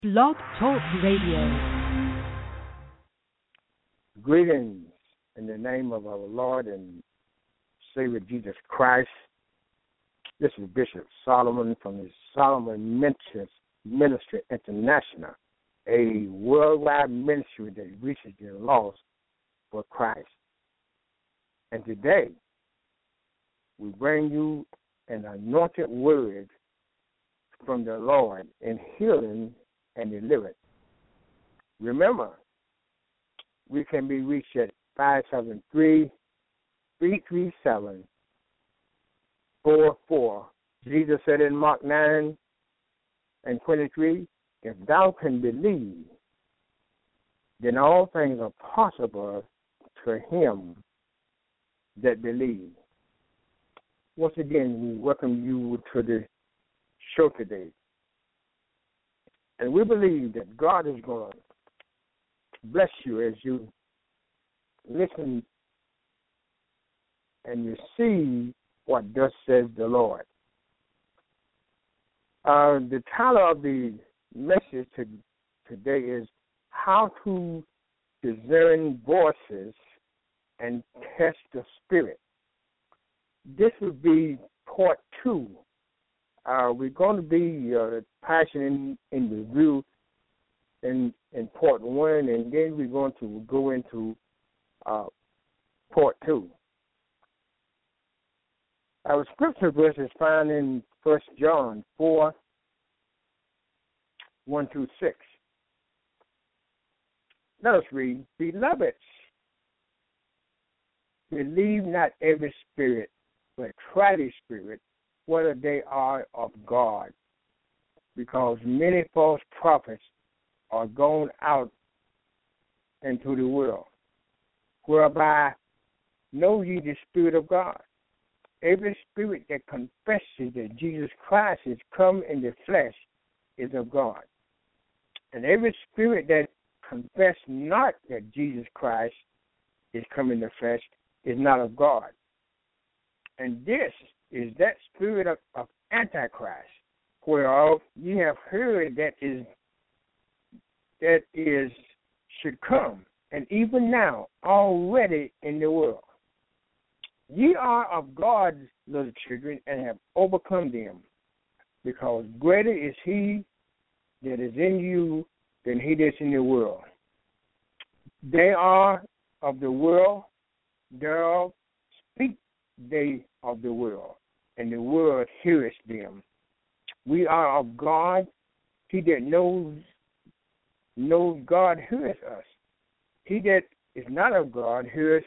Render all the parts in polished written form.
Blog Talk Radio. Greetings in the name of our Lord and Savior Jesus Christ. This is Bishop Solomon from the Solomon Ministry International, a worldwide ministry that reaches the lost for Christ. And today, we bring you an anointed word from the Lord in healing and deliverance. Remember, we can be reached at 573-337-44. Jesus said in Mark 9:23, if thou can believe, then all things are possible to him that believes. Once again, we welcome you to the show today. And we believe that God is going to bless you as you listen and you see what thus says the Lord. The title of the message today is How to Discern Voices and Test the Spirit. This would be part 2. We're going to be passing in review in part 1, and then we're going to go into part 2. Our scripture verse is found in 1 John 4:1-6. Let us read. Beloved, believe not every spirit, but try the spirit, whether they are of God, because many false prophets are gone out into the world, whereby know ye the Spirit of God. Every spirit that confesses that Jesus Christ is come in the flesh is of God. And every spirit that confesses not that Jesus Christ is come in the flesh is not of God. And this is that spirit of Antichrist, whereof ye have heard that should come, and even now already in the world. Ye are of God's little children and have overcome them, because greater is he that is in you than he that's in the world. They are of the world, thereof speak they of the world, and the world heareth them. We are of God. He that knows God heareth us. He that is not of God heareth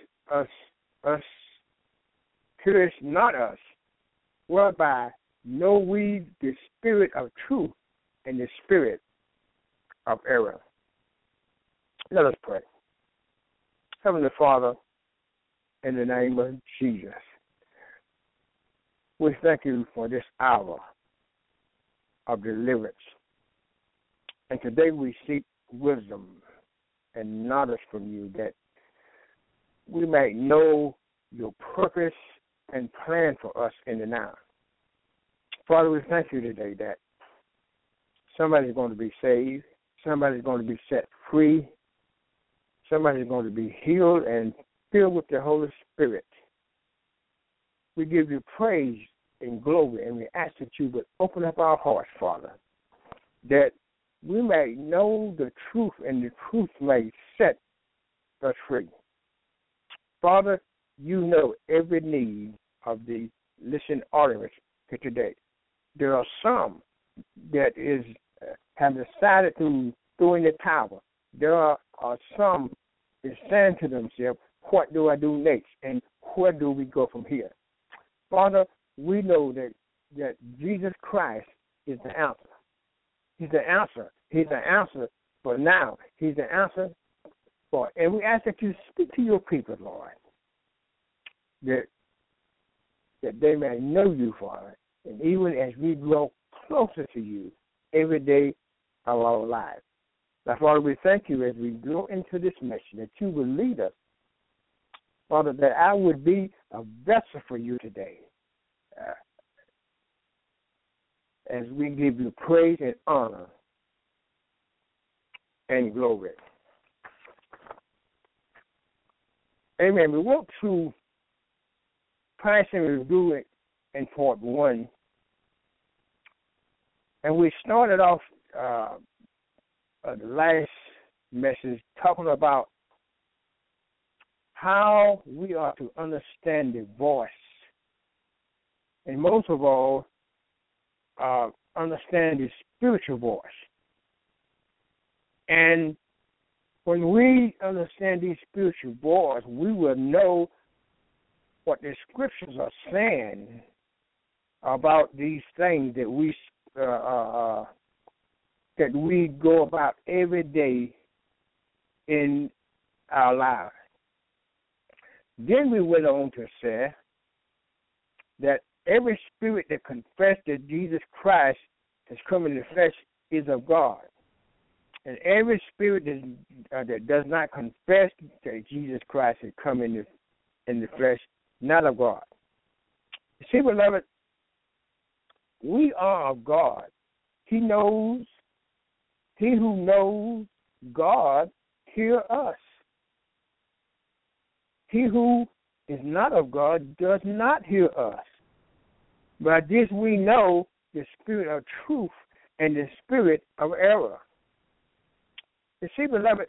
not us, whereby know we the spirit of truth and the spirit of error. Let us pray. Heavenly Father, in the name of Jesus, we thank you for this hour of deliverance. And today we seek wisdom and knowledge from you, that we may know your purpose and plan for us in the now. Father, we thank you today that somebody's going to be saved, somebody's going to be set free, somebody's going to be healed and filled with the Holy Spirit. We give you praise and glory, and we ask that you would open up our hearts, Father, that we may know the truth, and the truth may set us free. Father, you know every need of the listening audience here today. There are some that have decided to throw in the towel. There are some that saying to themselves, what do I do next, and where do we go from here? Father, we know that Jesus Christ is the answer. He's the answer. He's the answer for now. He's the answer for, and we ask that you speak to your people, Lord, that they may know you, Father, and even as we grow closer to you every day of our lives. Now, Father, we thank you as we go into this mission, that you will lead us, Father, that I would be a vessel for you today. As we give you praise and honor and glory. Amen. We went through Passion Review in part 1, and we started off the last message talking about how we are to understand the voice, and most of all, understand the spiritual voice. And when we understand these spiritual voice, we will know what the scriptures are saying about these things that we go about every day in our lives. Then we went on to say that every spirit that confesses that Jesus Christ has come in the flesh is of God. And every spirit that does not confess that Jesus Christ has come in the flesh, not of God. You see, beloved, we are of God. He who knows God, hear us. He who is not of God does not hear us. By this we know the spirit of truth and the spirit of error. You see, beloved,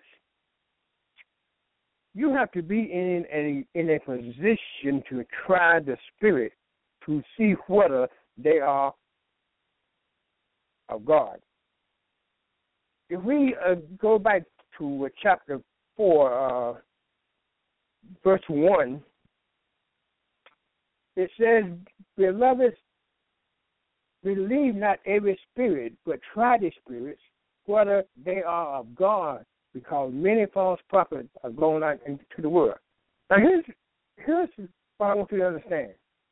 you have to be in a position to try the spirit to see whether they are of God. If we go back to chapter 4, verse 1, it says, Beloved, believe not every spirit, but try the spirits, whether they are of God, because many false prophets are going out into the world. Now, here's what I want you to understand.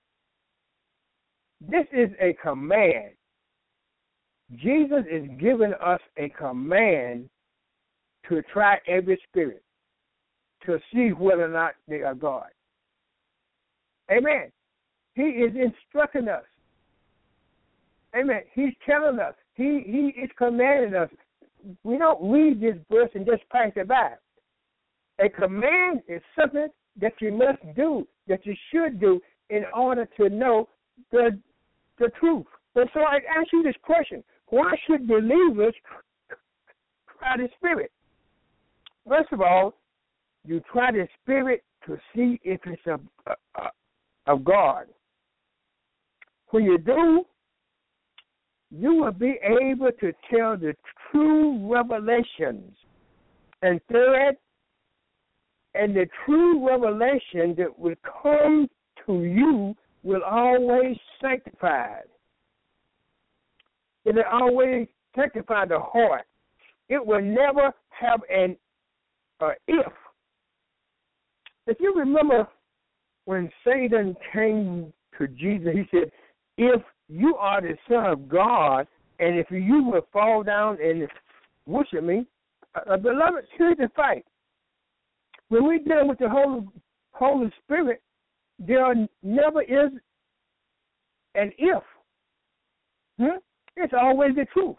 This is a command. Jesus is giving us a command to try every spirit, to see whether or not they are God. Amen. He is instructing us. Amen. He's telling us. He is commanding us. We don't read this verse and just pass it by. A command is something that you must do, that you should do in order to know the truth. And so I ask you this question. Why should believers try the Spirit? First of all, you try the Spirit to see if it's of God. When you do, you will be able to tell the true revelations. And third, and the true revelation that will come to you will always sanctify. It will always sanctify the heart. It will never have an if. If you remember when Satan came to Jesus, he said, if you are the Son of God, and if you will fall down and worship me, beloved, here's the fight. When we deal with the Holy Spirit, there never is an if. It's always the truth.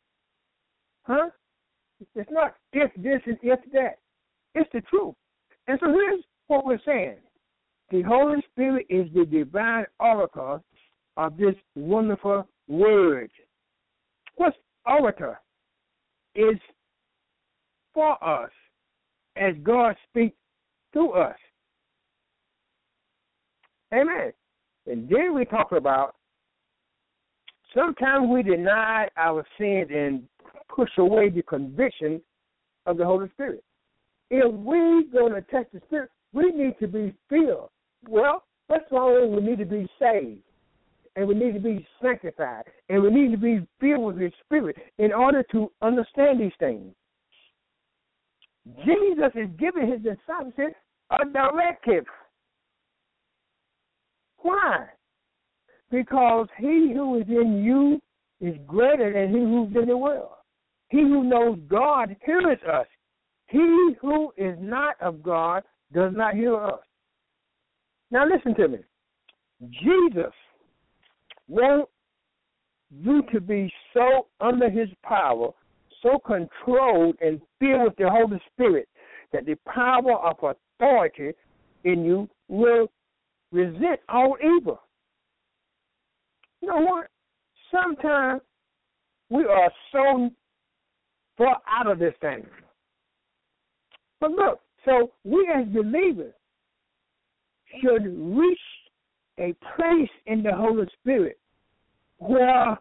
It's not if this and if that. It's the truth. And so here's what we're saying. The Holy Spirit is the divine oracle of this wonderful word. What's orator? Is for us as God speaks to us. Amen. And then we talk about sometimes we deny our sins and push away the conviction of the Holy Spirit. If we're going to test the Spirit, we need to be filled. Well, first of all, we need to be saved, and we need to be sanctified, and we need to be filled with His Spirit in order to understand these things. Jesus is giving His disciples a directive. Why? Because He who is in you is greater than he who's in the world. He who knows God hears us. He who is not of God does not hear us. Now listen to me. Jesus wants you to be so under His power, so controlled and filled with the Holy Spirit that the power of authority in you will resist all evil. You know what? Sometimes we are so far out of this thing. But look, so we as believers should reach a place in the Holy Spirit where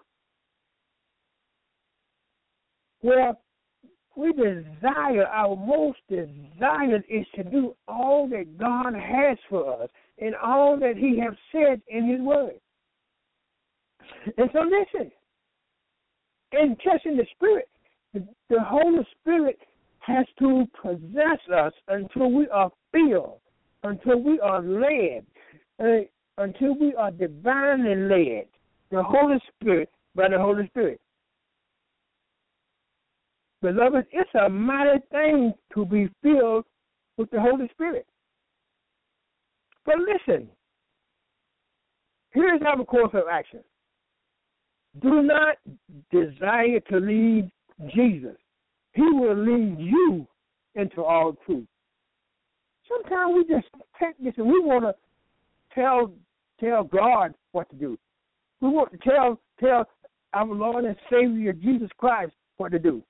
we desire, our most desire is to do all that God has for us and all that He has said in His Word. And so listen, in testing the Spirit, the Holy Spirit has to possess us until we are filled, until we are led, until we are divinely led, the Holy Spirit, by the Holy Spirit. Beloved, it's a mighty thing to be filled with the Holy Spirit. But listen, here's our course of action. Do not desire to lead Jesus. He will lead you into all truth. Sometimes we just take this and we want to tell God what to do. We want to tell our Lord and Savior Jesus Christ what to do.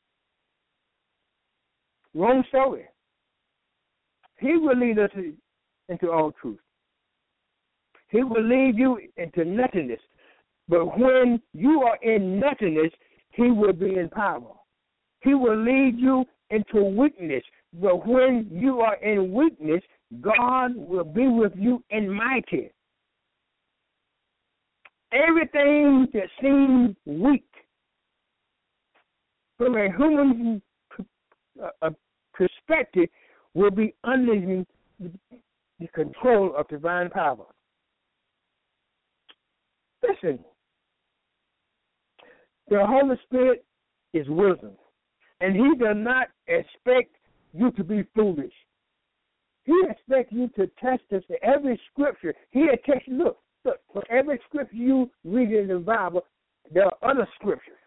Wrong story. He will lead us into all truth. He will lead you into nothingness. But when you are in nothingness, He will be in power. He will lead you into weakness. But when you are in weakness, God will be with you in mighty. Everything that seems weak from a human perspective will be under the control of divine power. Listen, the Holy Spirit is wisdom, and He does not expect you to be foolish. He expects you to test us in every scripture. He expects you, look, for every scripture you read in the Bible, there are other scriptures.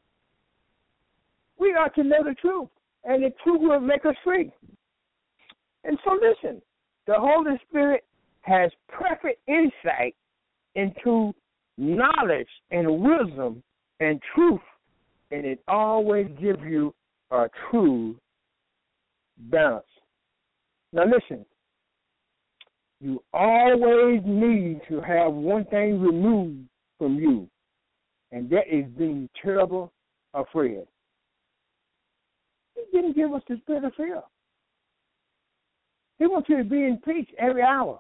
We are to know the truth, and the truth will make us free. And so listen, the Holy Spirit has perfect insight into knowledge and wisdom and truth, and it always gives you a true balance. Now listen, you always need to have one thing removed from you, and that is being terrible afraid. He didn't give us the spirit of fear. He wants you to be in peace every hour.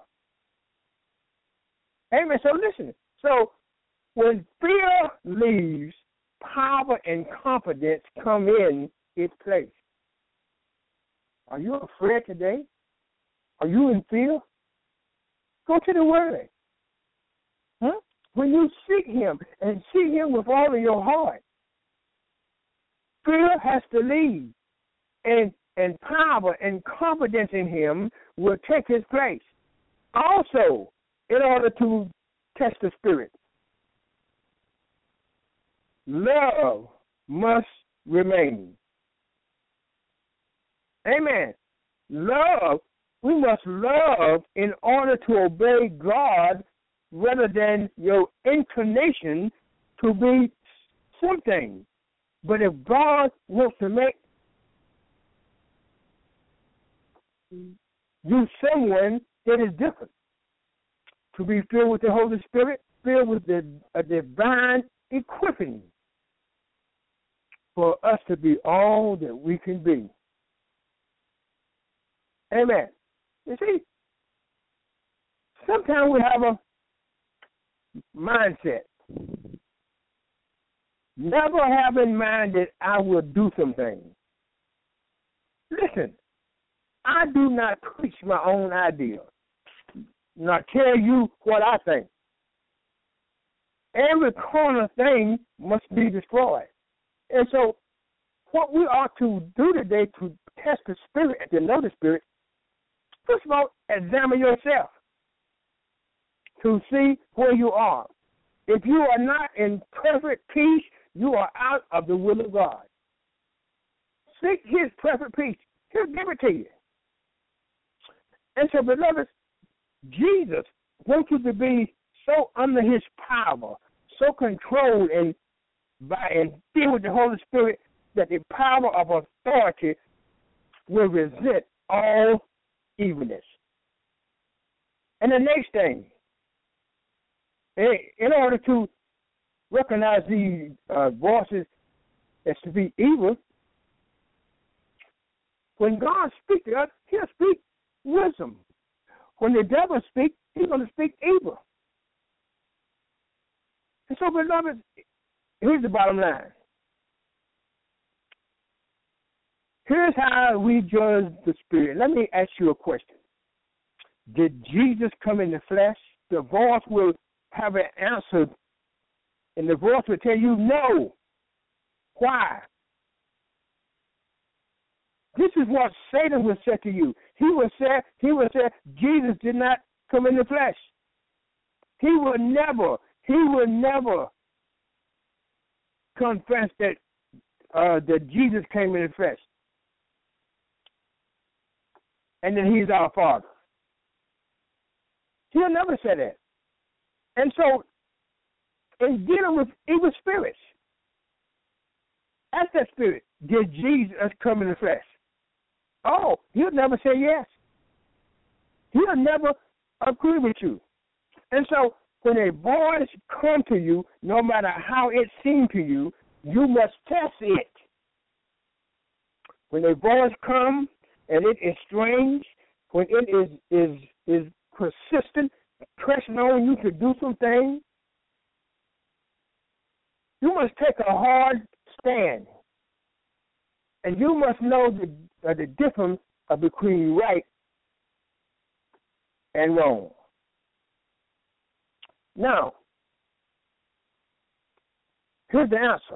Amen. So listen. So when fear leaves, power and confidence come in its place. Are you afraid today? Are you in fear? Go to the Word. When you seek Him and seek Him with all of your heart, fear has to leave, and power and confidence in Him will take His place. Also, in order to test the Spirit, love must remain. Amen. Love, we must love in order to obey God rather than your inclination to be something. But if God wants to make you someone that is different, to be filled with the Holy Spirit, filled with a divine equipping for us to be all that we can be. Amen. You see, sometimes we have a mindset. Never have in mind that I will do something. Listen, I do not preach my own idea, nor tell you what I think. Every corner thing must be destroyed. And so what we ought to do today to test the Spirit and to know the Spirit, first of all, examine yourself to see where you are. If you are not in perfect peace, you are out of the will of God. seek his perfect peace, he'll give it to you. And so, beloved, Jesus wants you to be so under his power, so controlled and filled with the Holy Spirit that the power of authority will resist all evilness. And the next thing, in order to recognize these voices as to be evil, when God speaks to us, he'll speak wisdom. When the devil speaks, he's going to speak evil. And so, beloved, here's the bottom line. Here's how we judge the Spirit. Let me ask you a question. Did Jesus come in the flesh? The voice will have an answer, and the voice will tell you no. Why? This is what Satan will say to you. He will say Jesus did not come in the flesh. He will never confess that Jesus came in the flesh. And then he's our Father. He'll never say that. And so, in dealing with evil spirits, ask that spirit, did Jesus come in the flesh? Oh, he'll never say yes. He'll never agree with you. And so, when a voice comes to you, no matter how it seems to you, you must test it. When a voice comes and it is strange, when it is persistent, pressing on you to do some things, you must take a hard stand. And you must know the difference between right and wrong. Now, here's the answer.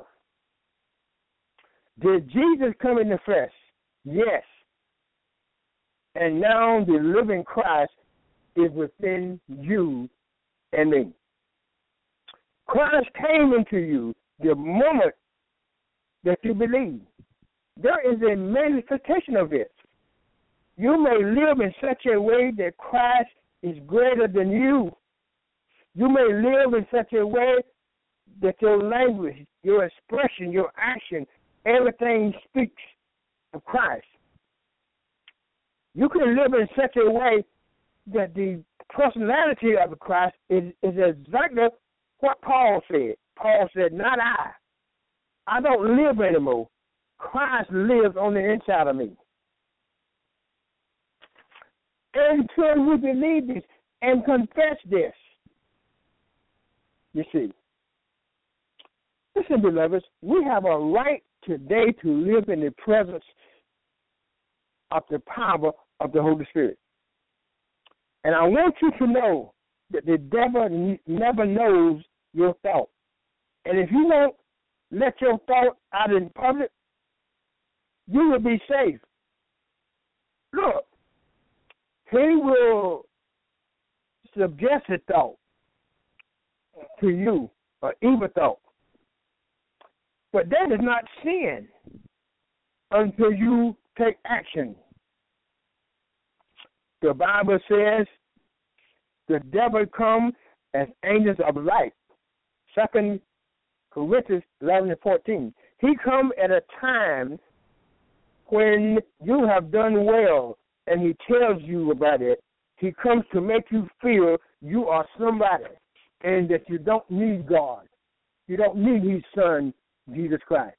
Did Jesus come in the flesh? Yes. And now the living Christ is within you and me. Christ came into you the moment that you believe. There is a manifestation of this. You may live in such a way that Christ is greater than you. You may live in such a way that your language, your expression, your action, everything speaks of Christ. You can live in such a way that the personality of Christ is exactly what Paul said. Paul said, not I. I don't live anymore. Christ lives on the inside of me. Until we believe this and confess this, you see. Listen, beloveds, we have a right today to live in the presence of the power of the Holy Spirit. And I want you to know that the devil never knows your thought. And if you don't let your thought out in public, you will be safe. Look, he will suggest a thought to you, an evil thought. But that is not sin until you take action. The Bible says the devil comes as angels of light. 2 Corinthians 11:14. He comes at a time when you have done well, and he tells you about it. He comes to make you feel you are somebody and that you don't need God. You don't need his son, Jesus Christ.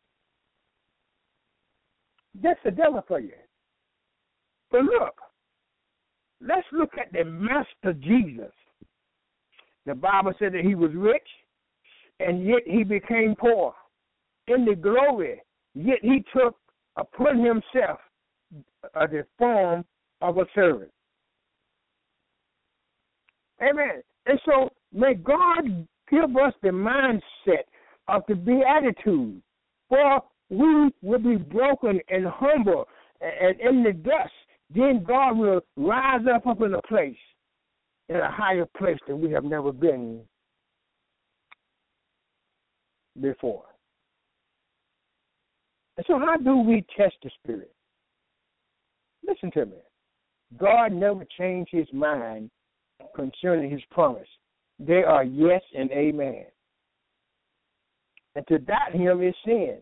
That's the devil for you. But look, let's look at the Master Jesus. The Bible said that he was rich, and yet he became poor. In the glory, yet he took upon himself the form of a servant. Amen. And so may God give us the mindset of the beatitude, for we will be broken and humble and in the dust. Then God will rise up in a place, in a higher place than we have never been before. And so how do we test the Spirit? Listen to me. God never changed his mind concerning his promise. They are yes and amen. And to doubt him is sin.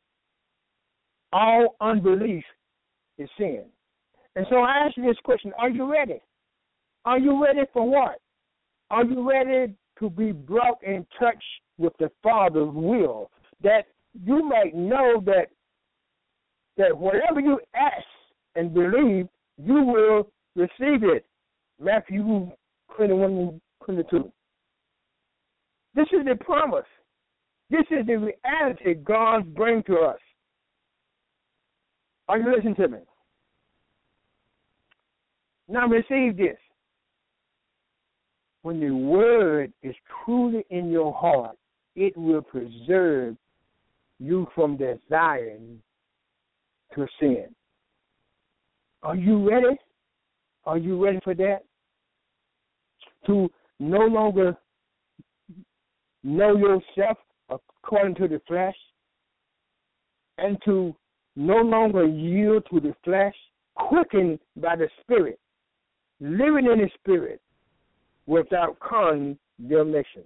All unbelief is sin. And so I ask you this question, are you ready? Are you ready for what? Are you ready to be brought in touch with the Father's will, that you might know that whatever you ask and believe, you will receive it. Matthew 21:22. This is the promise. This is the reality God brings to us. Are you listening to me? Now receive this. When the word is truly in your heart, it will preserve you from desiring to sin. Are you ready? Are you ready for that? To no longer know yourself according to the flesh, and to no longer yield to the flesh, quickened by the Spirit, living in the Spirit without condemnation.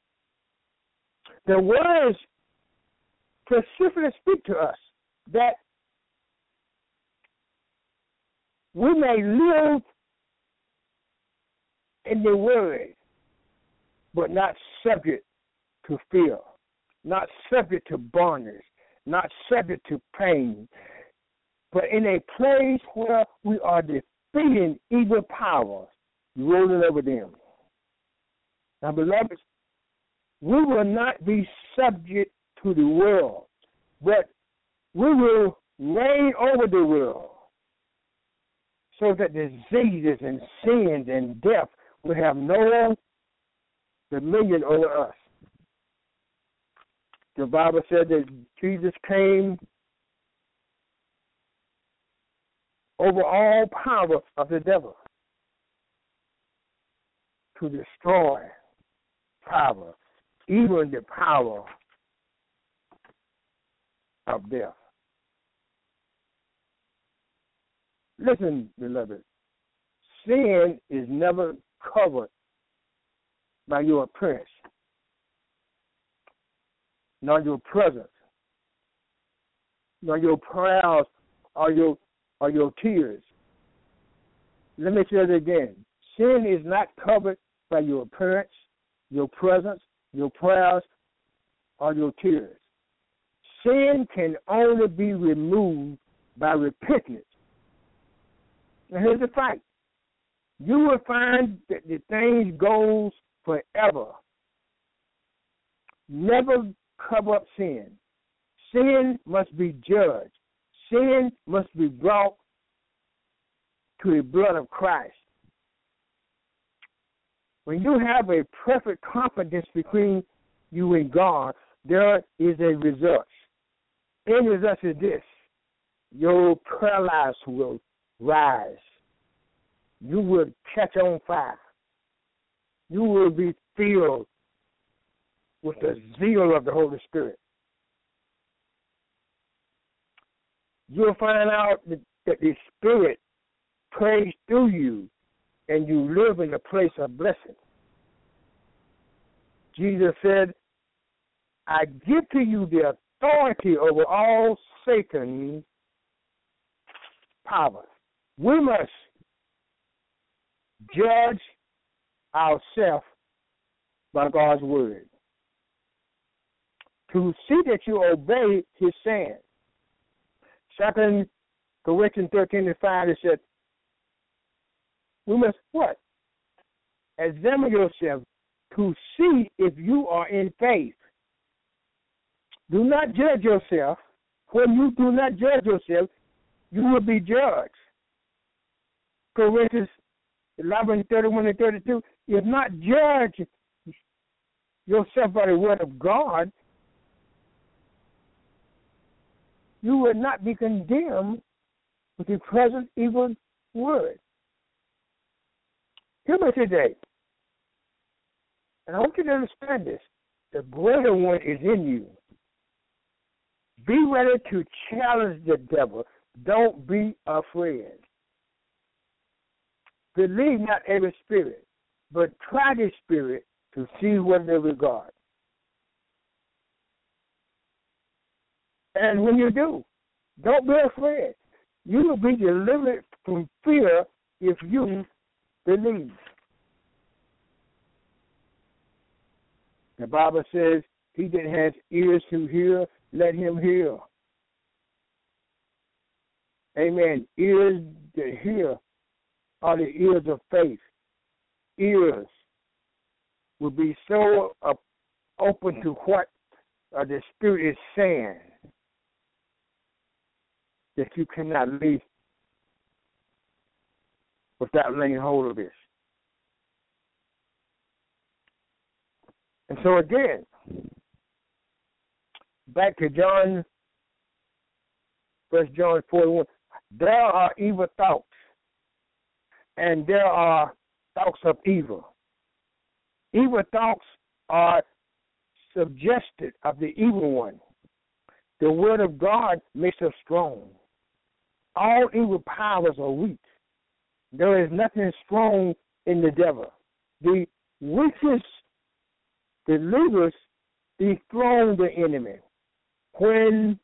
The words specifically speak to us that we may live in the word, but not subject to fear, not subject to bondage, not subject to pain, but in a place where we are defeating evil powers, ruling over them. Now, beloved, we will not be subject to the world, but we will reign over the world so that diseases and sins and death will have no dominion over us. The Bible said that Jesus came over all power of the devil to destroy power, even the power of death. Listen, beloved, sin is never covered by your appearance, nor your presence, nor your prayers or your tears. Let me say it again. Sin is not covered by your appearance, your presence, your prayers, or your tears. Sin can only be removed by repentance. Now here's the fact. You will find that the thing goes forever. Never cover up sin. Sin must be judged. Sin must be brought to the blood of Christ. When you have a perfect confidence between you and God, there is a result. And the result is this: your prayer life will rise. You will catch on fire. You will be filled with the zeal of the Holy Spirit. You'll find out that the Spirit prays through you, and you live in a place of blessing. Jesus said, I give to you the authority over all Satan's power. We must judge ourselves by God's word, to see that you obey his saying. 2 Corinthians 13:5, it said, we must what? Examine yourself to see if you are in faith. Do not judge yourself. When you do not judge yourself, you will be judged. Corinthians 11:31-32, if not judge yourself by the word of God, you will not be condemned with the present evil word. Hear me today, and I want you to understand this. The greater one is in you. Be ready to challenge the devil. Don't be afraid. Believe not every spirit, but try the spirit to see what they regard. And when you do, don't be afraid. You will be delivered from fear if you believe. The Bible says, he that has ears to hear, let him hear. Amen. Ears to hear are the ears of faith. Ears will be so open to what the Spirit is saying that you cannot leave without laying hold of this. And so again, back to John, 1 John 4:1, there are evil thoughts, and there are thoughts of evil. Evil thoughts are suggested of the evil one. The word of God makes us strong. All evil powers are weak. There is nothing strong in the devil. The weakest believers dethrone the enemy when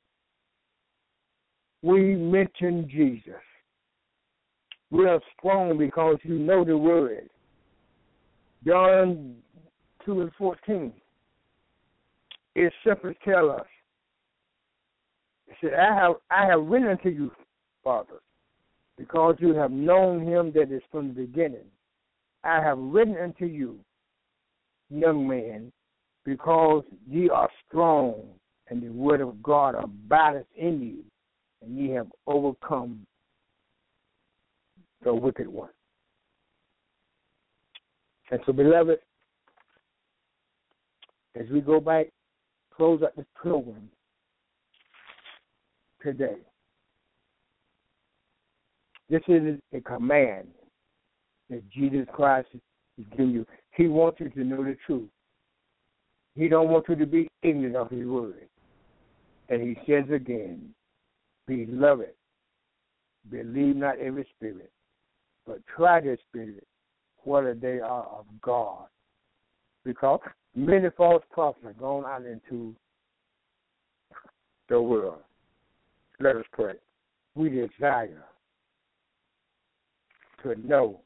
we mention Jesus. We are strong because you know the word. John 2:14. It simply tells us. It said, I have written unto you, Father, because you have known him that is from the beginning. I have written unto you, young man, because ye are strong, and the word of God abideth in you, and ye have overcome the wicked one. And so, beloved, as we go back, close up this program today, this is a command that Jesus Christ is giving you. He wants you to know the truth. He don't want you to be ignorant of his word. And he says again, beloved, believe not every spirit, but try the spirit, whether they are of God. Because many false prophets are going out into the world. Let us pray. We desire to know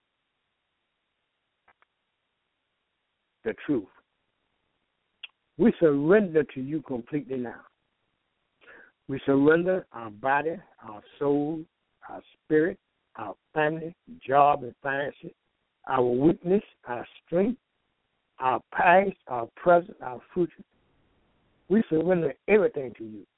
the truth. We surrender to you completely now. We surrender our body, our soul, our spirit, our family, job and finances, our weakness, our strength, our past, our present, our future. We surrender everything to you.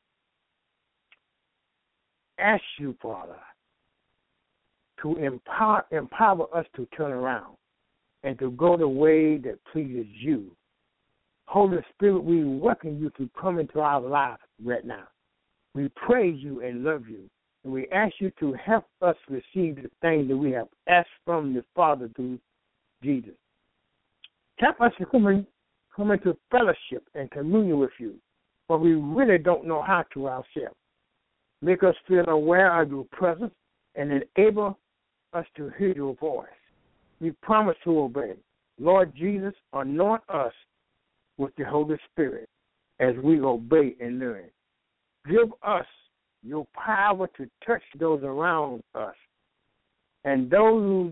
Ask you, Father, to empower us to turn around and to go the way that pleases you. Holy Spirit, we welcome you to come into our lives right now. We praise you and love you. And we ask you to help us receive the things that we have asked from the Father through Jesus. Help us to come into fellowship and communion with you, but we really don't know how to ourselves. Make us feel aware of your presence and enable us to hear your voice. We promise to obey. Lord Jesus, anoint us with the Holy Spirit as we obey and learn. Give us your power to touch those around us and those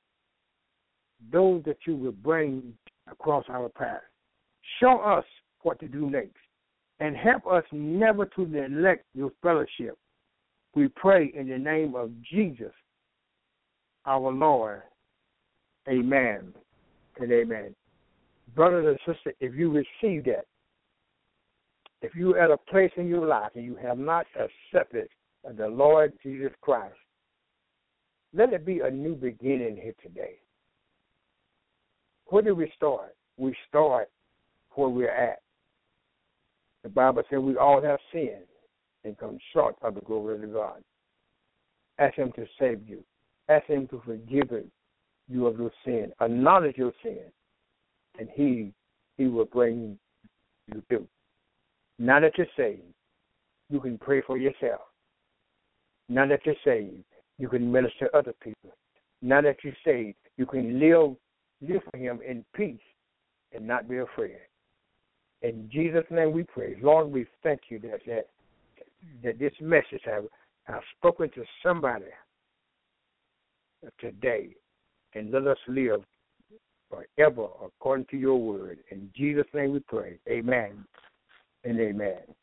that you will bring across our path. Show us what to do next and help us never to neglect your fellowship. We pray in the name of Jesus, our Lord. Amen and amen. Brothers and sisters, if you receive that, if you're at a place in your life and you have not accepted the Lord Jesus Christ, let it be a new beginning here today. Where do we start? We start where we're at. The Bible says we all have sinned and come short of the glory of God. Ask him to save you. Ask him to forgive you of your sin. Acknowledge your sin, and he will bring you through. Now that you're saved, you can pray for yourself. Now that you're saved, you can minister to other people. Now that you're saved, you can live for him in peace and not be afraid. In Jesus' name we pray. Lord, we thank you that this message have spoken to somebody today, and let us live forever according to your word. In Jesus' name we pray. Amen and amen.